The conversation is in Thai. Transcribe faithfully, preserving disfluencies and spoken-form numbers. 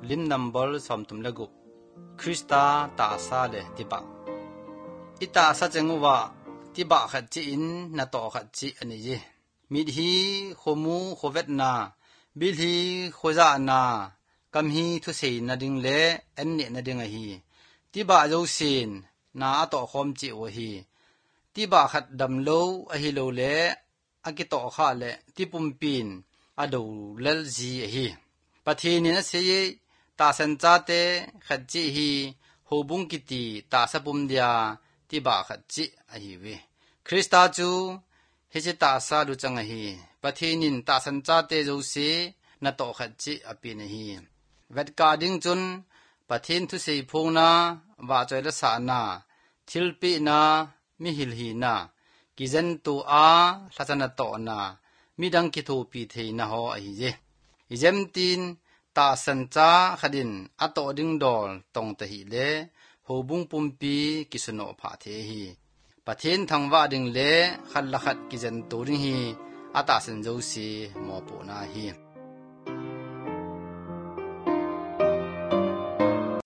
ลิมนัมบอลสอมตุมเลกุคริสตาตาซาเลติบะอิตาซาเจงวะติบะขัดจีอินนาโตขัดจีอันนี้มิดฮีขมูขเวตนาบิลฮีขจานากัมฮีทุเสนาดิงเลเอ็นเนนาดิงอฮีติบะโจซินนาอโตคอมจีวะฮีติบะขัดดัมโลอฮิโลเลอากิโตข้าเลติปุมปินอดูเลลจีอฮีปะเทนินเสยตาสันจาเตขัดจีฮีโฮบุงกิติตาสปุมเดียติบะขัดจีอฮีเวคริสตาจูเฮจิตาซาดูจังอฮีปะเทนินตาสันจาเตโจเซนาโตขัดจีอปินฮีเวดกาดิงจุนปะเทนทุเสยพงนาวาจอยละสานาทิลปีนามิหิลฮีนากิเซนตูอาลาจันโตนามิดังกิทูปีเทนะฮออฮีเจอิเจมตินตาสันจาขดินอโตดิงดอลตงตะฮีเลโฮบุงปุมปีกิสโนภาเทฮีปะเทนทังวาดิงเลขัดละขัดกิเซนตูริงฮีอาตาสันโจซีมอปูนาฮี